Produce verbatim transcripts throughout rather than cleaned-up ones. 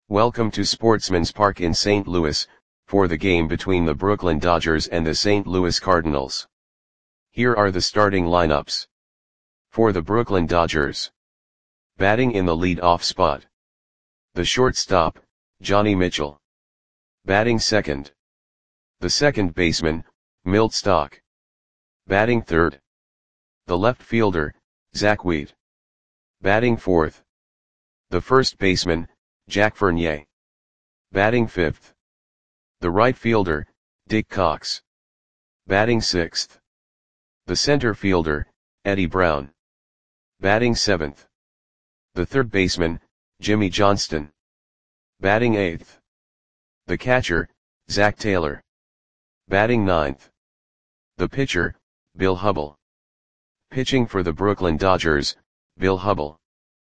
Welcome to Sportsman's Park in Saint Louis, for the game between the Brooklyn Dodgers and the Saint Louis Cardinals. Here are the starting lineups. For the Brooklyn Dodgers. Batting in the lead-off spot. The shortstop, Johnny Mitchell. Batting second. The second baseman, Milt Stock. Batting third. The left fielder, Zach Wheat. Batting fourth. The first baseman, Jack Fournier. Batting fifth. The right fielder, Dick Cox. Batting sixth. The center fielder, Eddie Brown. Batting seventh. The third baseman, Jimmy Johnston. Batting eighth. The catcher, Zach Taylor. Batting ninth. The pitcher, Bill Hubbell. Pitching for the Brooklyn Dodgers, Bill Hubbell.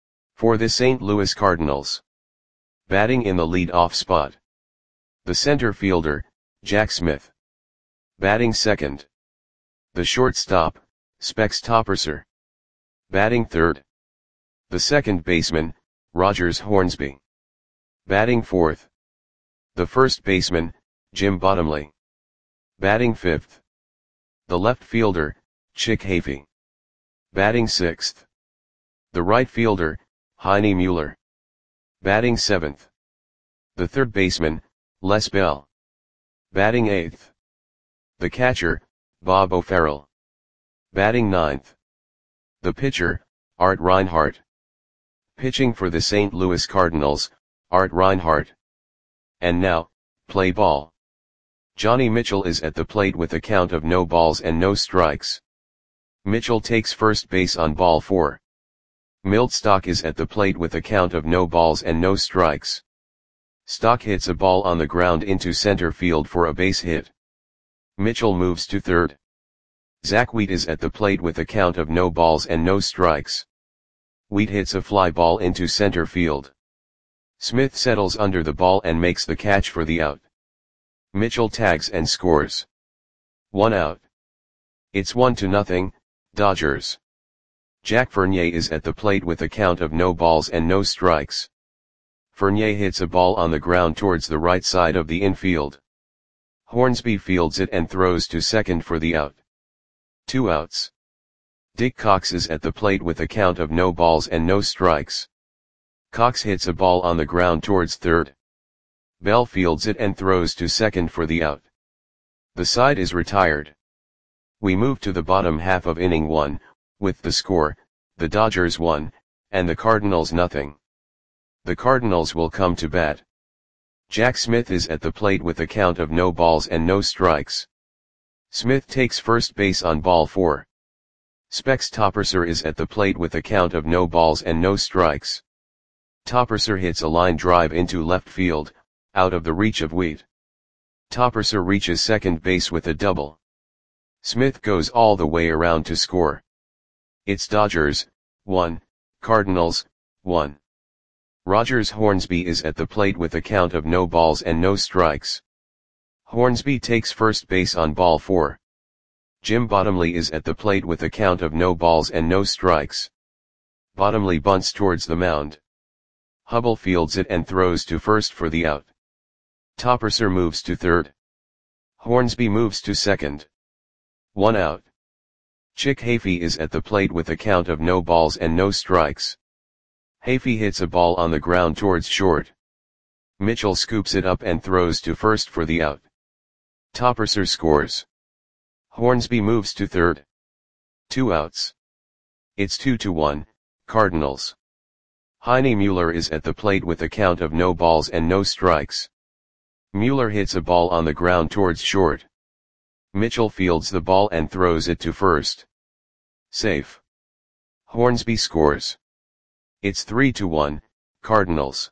For the Saint Louis Cardinals. Batting in the lead-off spot. The center fielder, Jack Smith. Batting second. The shortstop, Specs Topperser. Batting third. The second baseman, Rogers Hornsby. Batting fourth. The first baseman, Jim Bottomley. Batting fifth. The left fielder, Chick Hafey. Batting sixth. The right fielder, Heine Mueller. Batting seventh. The third baseman, Les Bell. Batting eighth. The catcher, Bob O'Farrell. Batting ninth. The pitcher, Art Reinhardt. Pitching for the Saint Louis Cardinals, Art Reinhardt. And now, play ball. Johnny Mitchell is at the plate with a count of no balls and no strikes. Mitchell takes first base on ball four. Milt Stock is at the plate with a count of no balls and no strikes. Stock hits a ball on the ground into center field for a base hit. Mitchell moves to third. Zach Wheat is at the plate with a count of no balls and no strikes. Wheat hits a fly ball into center field. Smith settles under the ball and makes the catch for the out. Mitchell tags and scores. One out. It's one to nothing, Dodgers. Jack Fournier is at the plate with a count of no balls and no strikes. Fournier hits a ball on the ground towards the right side of the infield. Hornsby fields it and throws to second for the out. Two outs. Dick Cox is at the plate with a count of no balls and no strikes. Cox hits a ball on the ground towards third. Bell fields it and throws to second for the out. The side is retired. We move to the bottom half of inning one, with the score, the Dodgers one, and the Cardinals nothing. The Cardinals will come to bat. Jack Smith is at the plate with a count of no balls and no strikes. Smith takes first base on ball four. Specs Topperser is at the plate with a count of no balls and no strikes. Topperser hits a line drive into left field, out of the reach of Wheat. Topperser reaches second base with a double. Smith goes all the way around to score. It's Dodgers, one, Cardinals, one. Rogers Hornsby is at the plate with a count of no balls and no strikes. Hornsby takes first base on ball four. Jim Bottomley is at the plate with a count of no balls and no strikes. Bottomley bunts towards the mound. Hubbell fields it and throws to first for the out. Topperser moves to third. Hornsby moves to second. One out. Chick Hafey is at the plate with a count of no balls and no strikes. Hafey hits a ball on the ground towards short. Mitchell scoops it up and throws to first for the out. Topperser scores. Hornsby moves to third. Two outs. It's two to one, Cardinals. Heine Mueller is at the plate with a count of no balls and no strikes. Mueller hits a ball on the ground towards short. Mitchell fields the ball and throws it to first. Safe. Hornsby scores. It's three to one, Cardinals.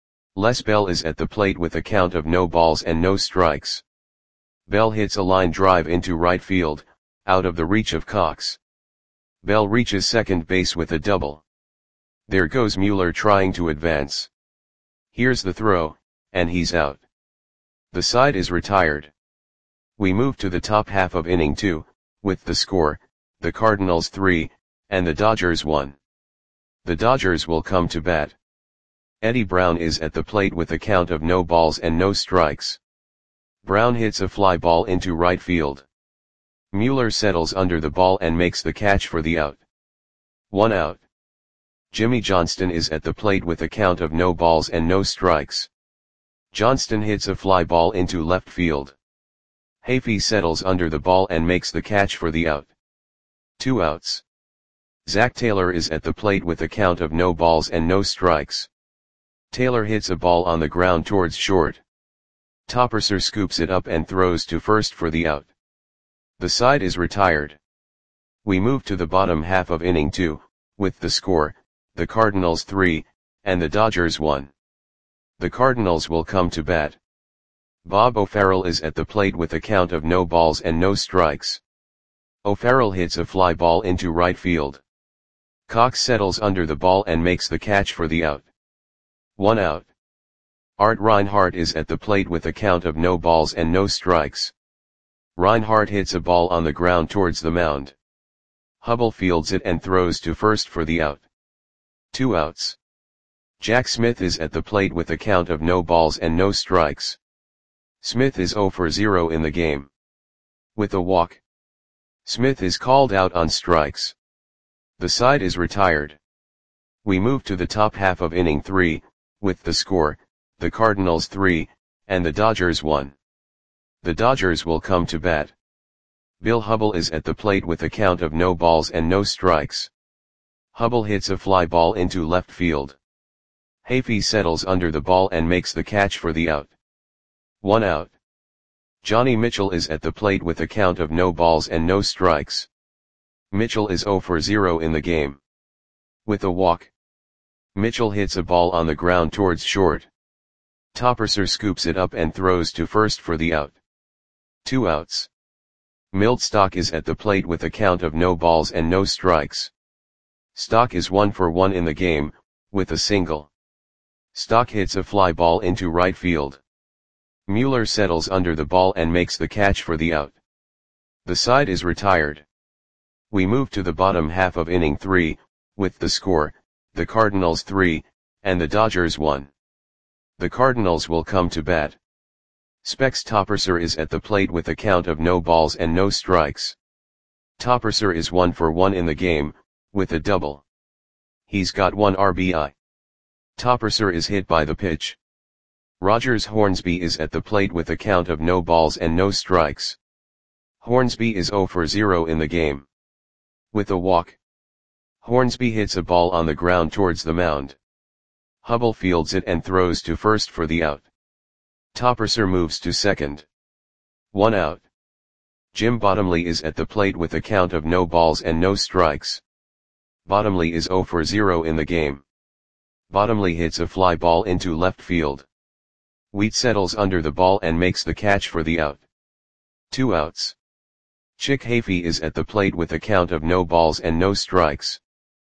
Les Bell is at the plate with a count of no balls and no strikes. Bell hits a line drive into right field, out of the reach of Cox. Bell reaches second base with a double. There goes Mueller trying to advance. Here's the throw, and he's out. The side is retired. We move to the top half of inning two, with the score, the Cardinals three, and the Dodgers one. The Dodgers will come to bat. Eddie Brown is at the plate with a count of no balls and no strikes. Brown hits a fly ball into right field. Mueller settles under the ball and makes the catch for the out. One out. Jimmy Johnston is at the plate with a count of no balls and no strikes. Johnston hits a fly ball into left field. Hafey settles under the ball and makes the catch for the out. Two outs. Zach Taylor is at the plate with a count of no balls and no strikes. Taylor hits a ball on the ground towards short. Topperser scoops it up and throws to first for the out. The side is retired. We move to the bottom half of inning two, with the score, the Cardinals three, and the Dodgers one. The Cardinals will come to bat. Bob O'Farrell is at the plate with a count of no balls and no strikes. O'Farrell hits a fly ball into right field. Cox settles under the ball and makes the catch for the out. One out. Art Reinhardt is at the plate with a count of no balls and no strikes. Reinhardt hits a ball on the ground towards the mound. Hubble fields it and throws to first for the out. Two outs. Jack Smith is at the plate with a count of no balls and no strikes. Smith is zero for zero in the game. With a walk. Smith is called out on strikes. The side is retired. We move to the top half of inning three, with the score, the Cardinals three, and the Dodgers one. The Dodgers will come to bat. Bill Hubble is at the plate with a count of no balls and no strikes. Hubble hits a fly ball into left field. Hafey settles under the ball and makes the catch for the out. One out. Johnny Mitchell is at the plate with a count of no balls and no strikes. Mitchell is zero for zero in the game. With a walk. Mitchell hits a ball on the ground towards short. Topperser scoops it up and throws to first for the out. Two outs. Milt Stock is at the plate with a count of no balls and no strikes. Stock is one for one in the game, with a single. Stock hits a fly ball into right field. Mueller settles under the ball and makes the catch for the out. The side is retired. We move to the bottom half of inning three, with the score, the Cardinals three, and the Dodgers one. The Cardinals will come to bat. Specs Topperser is at the plate with a count of no balls and no strikes. Topperser is one for one in the game, with a double. He's got one R B I. Topperser is hit by the pitch. Rogers Hornsby is at the plate with a count of no balls and no strikes. Hornsby is zero for zero in the game. With a walk. Hornsby hits a ball on the ground towards the mound. Hubble fields it and throws to first for the out. Topperser moves to second. One out. Jim Bottomley is at the plate with a count of no balls and no strikes. Bottomley is zero for zero in the game. Bottomley hits a fly ball into left field. Wheat settles under the ball and makes the catch for the out. Two outs. Chick Hafey is at the plate with a count of no balls and no strikes.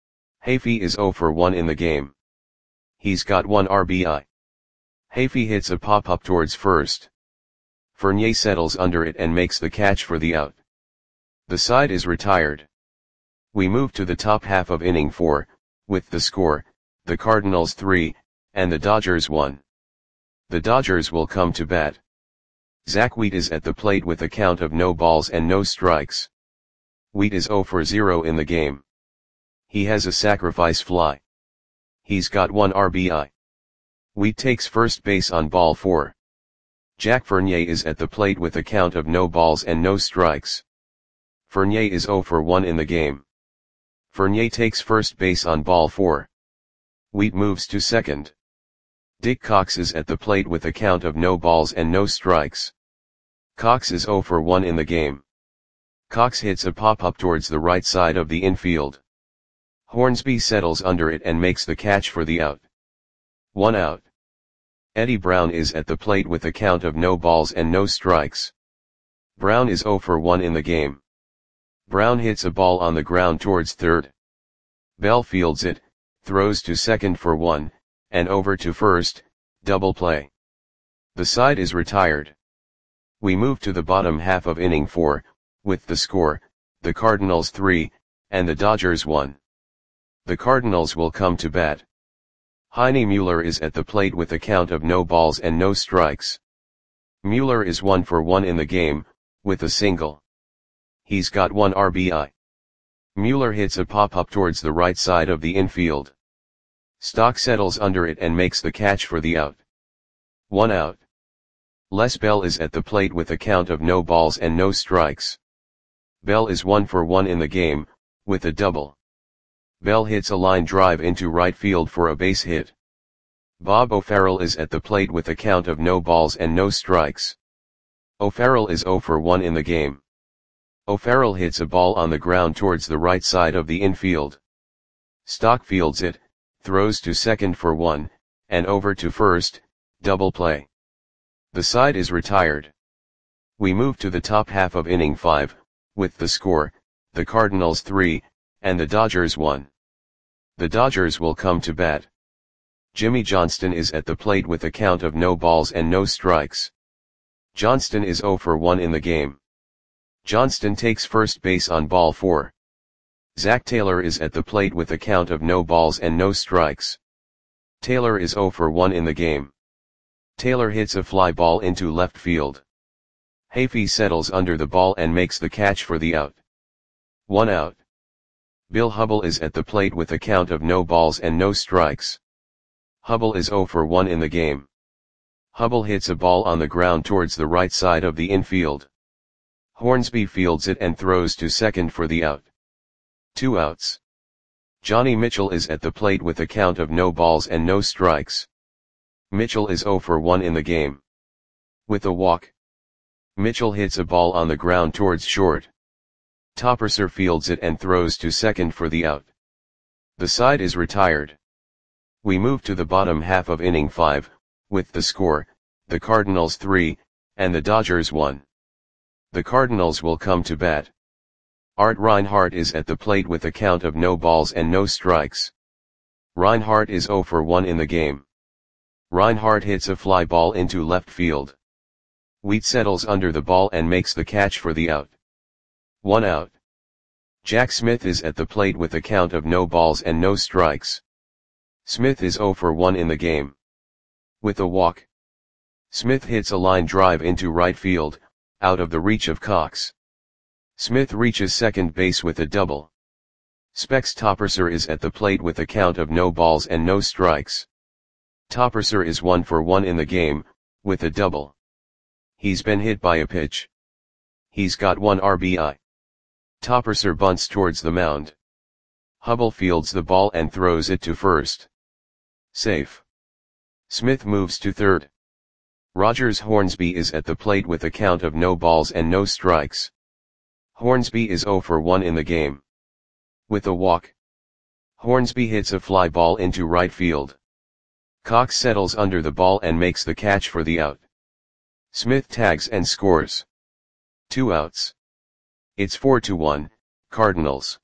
Hafey is zero for one in the game. He's got one R B I. Hafey hits a pop-up towards first. Fournier settles under it and makes the catch for the out. The side is retired. We move to the top half of inning four, with the score, the Cardinals three, and the Dodgers one. The Dodgers will come to bat. Zach Wheat is at the plate with a count of no balls and no strikes. Wheat is zero for zero in the game. He has a sacrifice fly. He's got one R B I. Wheat takes first base on ball four. Jack Fournier is at the plate with a count of no balls and no strikes. Fournier is zero for one in the game. Fournier takes first base on ball four. Wheat moves to second. Dick Cox is at the plate with a count of no balls and no strikes. Cox is zero for one in the game. Cox hits a pop-up towards the right side of the infield. Hornsby settles under it and makes the catch for the out. One out. Eddie Brown is at the plate with a count of no balls and no strikes. Brown is zero for one in the game. Brown hits a ball on the ground towards third. Bell fields it, throws to second for one, and over to first, double play. The side is retired. We move to the bottom half of inning four, with the score, the Cardinals three, and the Dodgers one. The Cardinals will come to bat. Heine Mueller is at the plate with a count of no balls and no strikes. Mueller is one for one in the game, with a single. He's got one R B I. Mueller hits a pop-up towards the right side of the infield. Stock settles under it and makes the catch for the out. One out. Les Bell is at the plate with a count of no balls and no strikes. Bell is one for one in the game, with a double. Bell hits a line drive into right field for a base hit. Bob O'Farrell is at the plate with a count of no balls and no strikes. O'Farrell is zero for one in the game. O'Farrell hits a ball on the ground towards the right side of the infield. Stock fields it, throws to second for one, and over to first, double play. The side is retired. We move to the top half of inning five, with the score, the Cardinals three, and the Dodgers one. The Dodgers will come to bat. Jimmy Johnston is at the plate with a count of no balls and no strikes. Johnston is zero for one in the game. Johnston takes first base on ball four. Zach Taylor is at the plate with a count of no balls and no strikes. Taylor is zero for one in the game. Taylor hits a fly ball into left field. Hafey settles under the ball and makes the catch for the out. One out. Bill Hubble is at the plate with a count of no balls and no strikes. Hubble is zero for one in the game. Hubble hits a ball on the ground towards the right side of the infield. Hornsby fields it and throws to second for the out. Two outs. Johnny Mitchell is at the plate with a count of no balls and no strikes. Mitchell is zero for one in the game. With a walk. Mitchell hits a ball on the ground towards short. Topperser fields it and throws to second for the out. The side is retired. We move to the bottom half of inning five, with the score, the Cardinals three, and the Dodgers one. The Cardinals will come to bat. Art Reinhardt is at the plate with a count of no balls and no strikes. Reinhardt is zero for one in the game. Reinhardt hits a fly ball into left field. Wheat settles under the ball and makes the catch for the out. One out. Jack Smith is at the plate with a count of no balls and no strikes. Smith is zero for one in the game. With a walk. Smith hits a line drive into right field, out of the reach of Cox. Smith reaches second base with a double. Specs Topperser is at the plate with a count of no balls and no strikes. Topperser is one for one in the game, with a double. He's been hit by a pitch. He's got one R B I. Topperser bunts towards the mound. Hubble fields the ball and throws it to first. Safe. Smith moves to third. Rogers Hornsby is at the plate with a count of no balls and no strikes. Hornsby is zero for one in the game. With a walk. Hornsby hits a fly ball into right field. Cox settles under the ball and makes the catch for the out. Smith tags and scores. Two outs. It's four to one, Cardinals.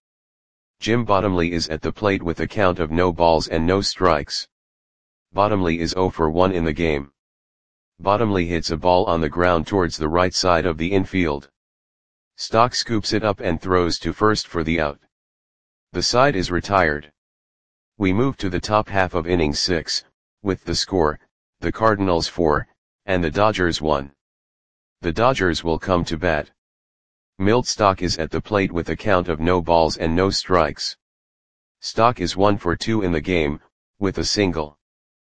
Jim Bottomley is at the plate with a count of no balls and no strikes. Bottomley is zero for one in the game. Bottomley hits a ball on the ground towards the right side of the infield. Stock scoops it up and throws to first for the out. The side is retired. We move to the top half of inning six, with the score, the Cardinals four, and the Dodgers one. The Dodgers will come to bat. Milt Stock is at the plate with a count of no balls and no strikes. Stock is one for two in the game, with a single.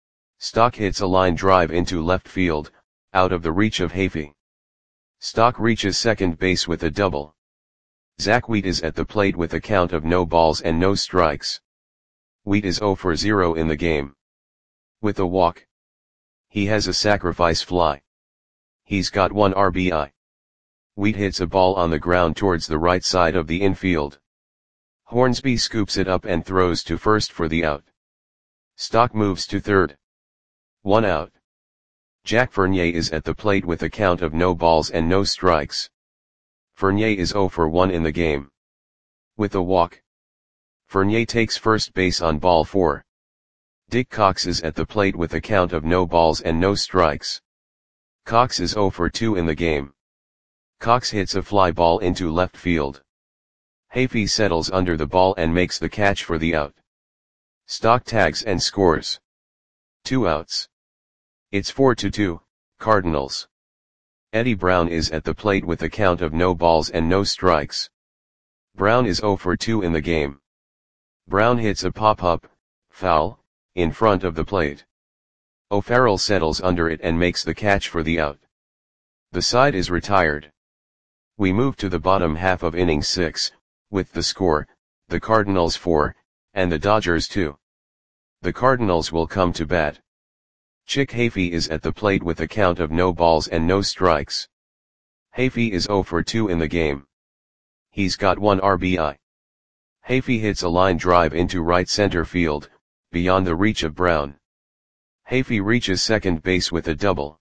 Stock hits a line drive into left field, out of the reach of Hafey. Stock reaches second base with a double. Zach Wheat is at the plate with a count of no balls and no strikes. Wheat is zero for zero in the game. With a walk. He has a sacrifice fly. He's got one R B I. Wheat hits a ball on the ground towards the right side of the infield. Hornsby scoops it up and throws to first for the out. Stock moves to third. One out. Jack Fournier is at the plate with a count of no balls and no strikes. Fournier is zero for one in the game. With a walk. Fournier takes first base on ball four. Dick Cox is at the plate with a count of no balls and no strikes. Cox is zero for two in the game. Cox hits a fly ball into left field. Hafey settles under the ball and makes the catch for the out. Stock tags and scores. Two outs. It's four to two, Cardinals. Eddie Brown is at the plate with a count of no balls and no strikes. Brown is oh for two in the game. Brown hits a pop-up, foul, in front of the plate. O'Farrell settles under it and makes the catch for the out. The side is retired. We move to the bottom half of inning six, with the score, the Cardinals four, and the Dodgers two. The Cardinals will come to bat. Chick Hafey is at the plate with a count of no balls and no strikes. Hafey is oh for two in the game. He's got one R B I. Hafey hits a line drive into right center field, beyond the reach of Brown. Hafey reaches second base with a double.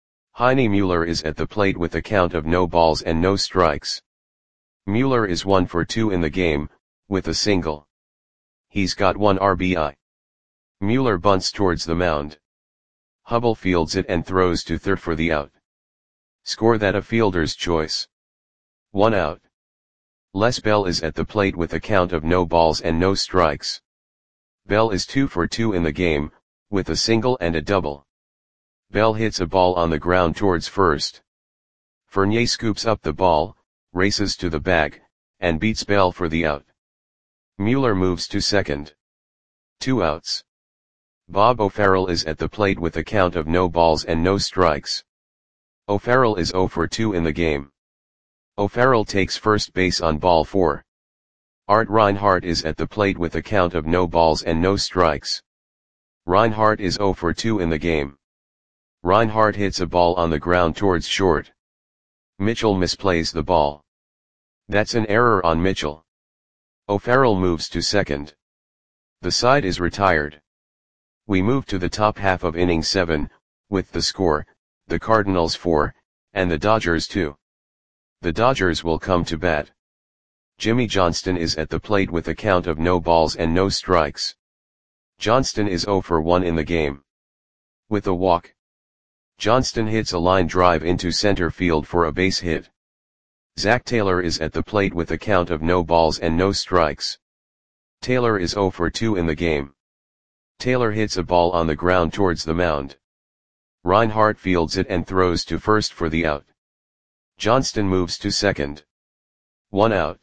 Heine Mueller is at the plate with a count of no balls and no strikes. Mueller is one for two in the game, with a single. He's got one R B I. Mueller bunts towards the mound. Hubble fields it and throws to third for the out. Score that a fielder's choice. One out. Les Bell is at the plate with a count of no balls and no strikes. Bell is two for two in the game, with a single and a double. Bell hits a ball on the ground towards first. Fournier scoops up the ball, races to the bag, and beats Bell for the out. Mueller moves to second. Two outs. Bob O'Farrell is at the plate with a count of no balls and no strikes. O'Farrell is oh for two in the game. O'Farrell takes first base on ball four. Art Reinhardt is at the plate with a count of no balls and no strikes. Reinhardt is oh for two in the game. Reinhardt hits a ball on the ground towards short. Mitchell misplays the ball. That's an error on Mitchell. O'Farrell moves to second. The side is retired. We move to the top half of inning seven, with the score, the Cardinals four, and the Dodgers two. The Dodgers will come to bat. Jimmy Johnston is at the plate with a count of no balls and no strikes. Johnston is oh for one in the game. With a walk. Johnston hits a line drive into center field for a base hit. Zach Taylor is at the plate with a count of no balls and no strikes. Taylor is oh for two in the game. Taylor hits a ball on the ground towards the mound. Reinhardt fields it and throws to first for the out. Johnston moves to second. One out.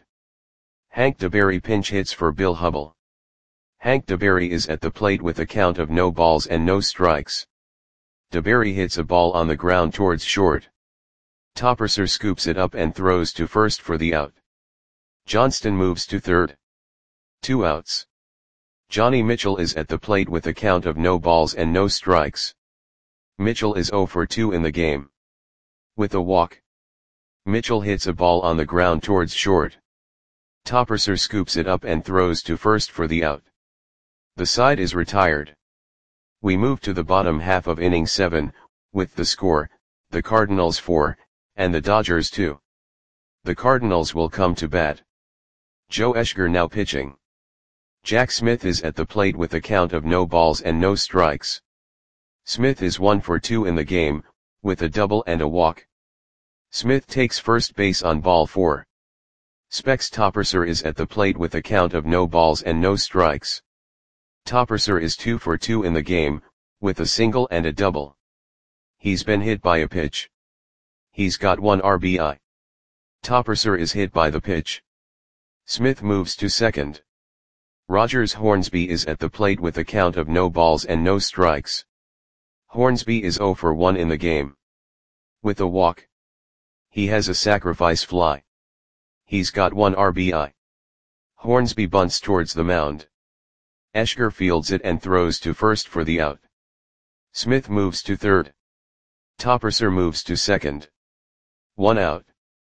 Hank DeBerry pinch hits for Bill Hubble. Hank DeBerry is at the plate with a count of no balls and no strikes. DeBerry hits a ball on the ground towards short. Topperser scoops it up and throws to first for the out. Johnston moves to third. Two outs. Johnny Mitchell is at the plate with a count of no balls and no strikes. Mitchell is oh for two in the game. With a walk. Mitchell hits a ball on the ground towards short. Topperser scoops it up and throws to first for the out. The side is retired. We move to the bottom half of inning seven, with the score, the Cardinals four, and the Dodgers two. The Cardinals will come to bat. Joe Eschger now pitching. Jack Smith is at the plate with a count of no balls and no strikes. Smith is one for two in the game, with a double and a walk. Smith takes first base on ball four. Specs Topperser is at the plate with a count of no balls and no strikes. Topperser is two for two in the game, with a single and a double. He's been hit by a pitch. He's got one R B I. Topperser is hit by the pitch. Smith moves to second. Rogers Hornsby is at the plate with a count of no balls and no strikes. Hornsby is oh for one in the game. With a walk. He has a sacrifice fly. He's got one R B I. Hornsby bunts towards the mound. Eschger fields it and throws to first for the out. Smith moves to third. Topperser moves to second. One out.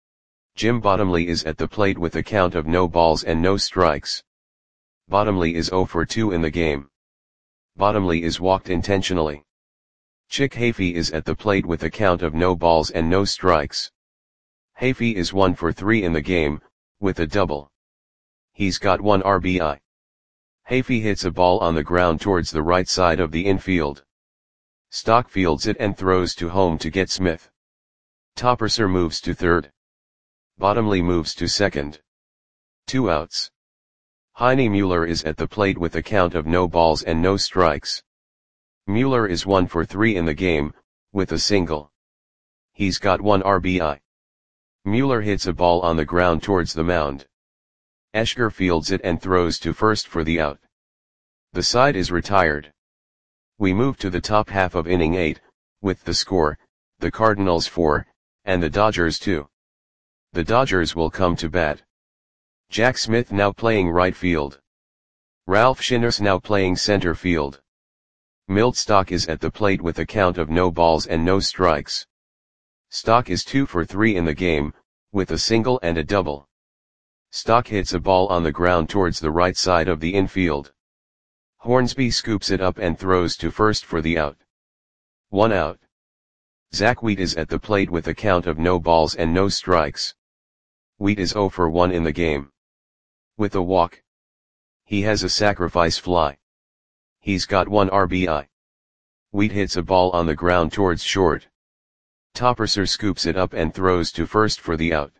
Jim Bottomley is at the plate with a count of no balls and no strikes. Bottomley is oh for two in the game. Bottomley is walked intentionally. Chick Hafey is at the plate with a count of no balls and no strikes. Hafey is one for three in the game, with a double. He's got one R B I. Hafey hits a ball on the ground towards the right side of the infield. Stock fields it and throws to home to get Smith. Topperser moves to third. Bottomley moves to second. Two outs. Heine Mueller is at the plate with a count of no balls and no strikes. Mueller is one for three in the game, with a single. He's got one R B I. Mueller hits a ball on the ground towards the mound. Eschger fields it and throws to first for the out. The side is retired. We move to the top half of inning eight, with the score, the Cardinals four, and the Dodgers two. The Dodgers will come to bat. Jack Smith now playing right field. Ralph Shinners now playing center field. Milt Stock is at the plate with a count of no balls and no strikes. Stock is two for three in the game, with a single and a double. Stock hits a ball on the ground towards the right side of the infield. Hornsby scoops it up and throws to first for the out. One out. Zach Wheat is at the plate with a count of no balls and no strikes. Wheat is zero for one in the game. With a walk. He has a sacrifice fly. He's got one R B I. Wheat hits a ball on the ground towards short. Topperser scoops it up and throws to first for the out.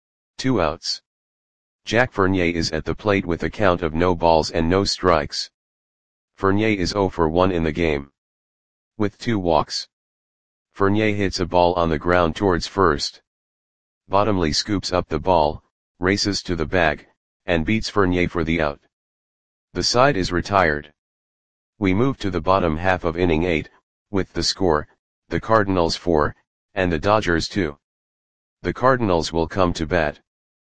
Two outs. Jack Fournier is at the plate with a count of no balls and no strikes. Fournier is zero for one in the game. With two walks. Fournier hits a ball on the ground towards first. Bottomley scoops up the ball, races to the bag, and beats Fournier for the out. The side is retired. We move to the bottom half of inning eight, with the score, the Cardinals four, and the Dodgers two. The Cardinals will come to bat.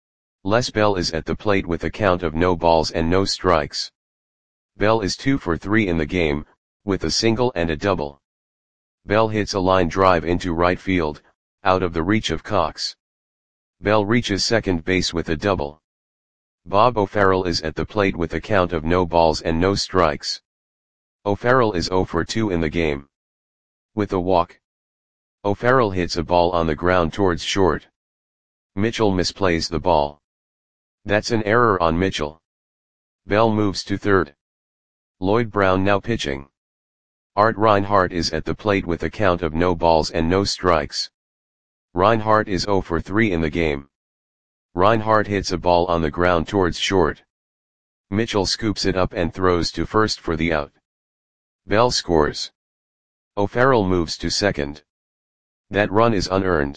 Les Bell is at the plate with a count of no balls and no strikes. Bell is two for three in the game, with a single and a double. Bell hits a line drive into right field, out of the reach of Cox. Bell reaches second base with a double. Bob O'Farrell is at the plate with a count of no balls and no strikes. O'Farrell is zero for two in the game. With a walk. O'Farrell hits a ball on the ground towards short. Mitchell misplays the ball. That's an error on Mitchell. Bell moves to third. Lloyd Brown now pitching. Art Reinhardt is at the plate with a count of no balls and no strikes. Reinhardt is zero for three in the game. Reinhardt hits a ball on the ground towards short. Mitchell scoops it up and throws to first for the out. Bell scores. O'Farrell moves to second. That run is unearned.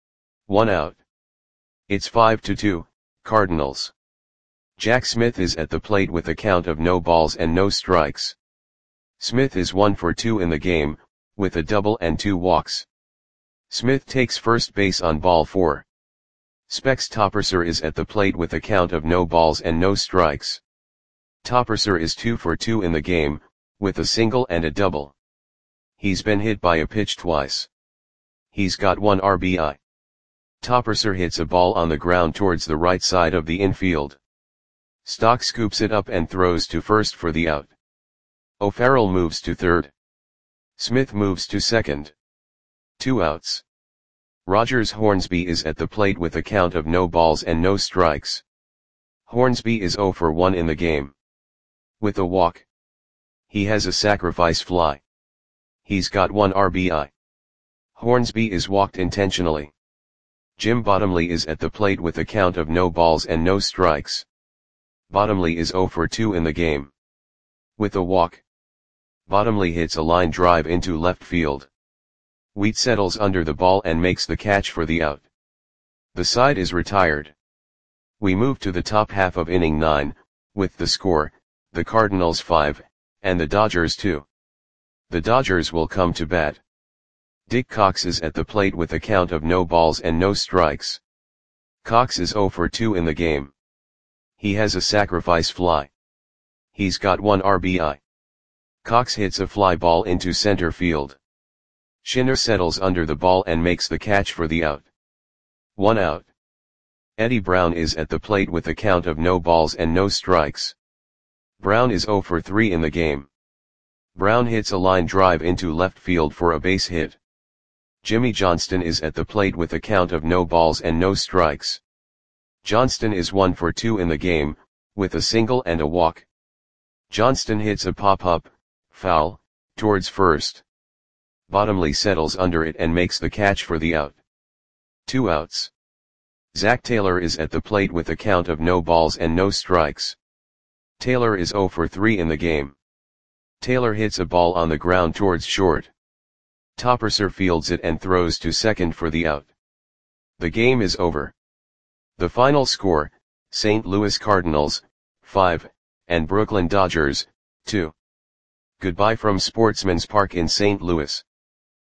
One out. It's five to two, Cardinals. Jack Smith is at the plate with a count of no balls and no strikes. Smith is one for two in the game, with a double and two walks. Smith takes first base on ball four. Specs Topperser is at the plate with a count of no balls and no strikes. Topperser is two for two in the game, with a single and a double. He's been hit by a pitch twice. He's got one R B I. Topperser hits a ball on the ground towards the right side of the infield. Stock scoops it up and throws to first for the out. O'Farrell moves to third. Smith moves to second. Two outs. Rogers Hornsby is at the plate with a count of no balls and no strikes. Hornsby is zero for one in the game. With a walk. He has a sacrifice fly. He's got one R B I. Hornsby is walked intentionally. Jim Bottomley is at the plate with a count of no balls and no strikes. Bottomley is zero for two in the game. With a walk. Bottomley hits a line drive into left field. Wheat settles under the ball and makes the catch for the out. The side is retired. We move to the top half of inning nine, with the score, the Cardinals five, and the Dodgers two. The Dodgers will come to bat. Dick Cox is at the plate with a count of no balls and no strikes. Cox is zero for two in the game. He has a sacrifice fly. He's got one R B I. Cox hits a fly ball into center field. Shinner settles under the ball and makes the catch for the out. One out. Eddie Brown is at the plate with a count of no balls and no strikes. Brown is zero for three in the game. Brown hits a line drive into left field for a base hit. Jimmy Johnston is at the plate with a count of no balls and no strikes. Johnston is one for two in the game, with a single and a walk. Johnston hits a pop-up, foul, towards first. Bottomley settles under it and makes the catch for the out. Two outs. Zach Taylor is at the plate with a count of no balls and no strikes. Taylor is zero for three in the game. Taylor hits a ball on the ground towards short. Topperser fields it and throws to second for the out. The game is over. The final score, Saint Louis Cardinals, five, and Brooklyn Dodgers, two. Goodbye from Sportsman's Park in Saint Louis.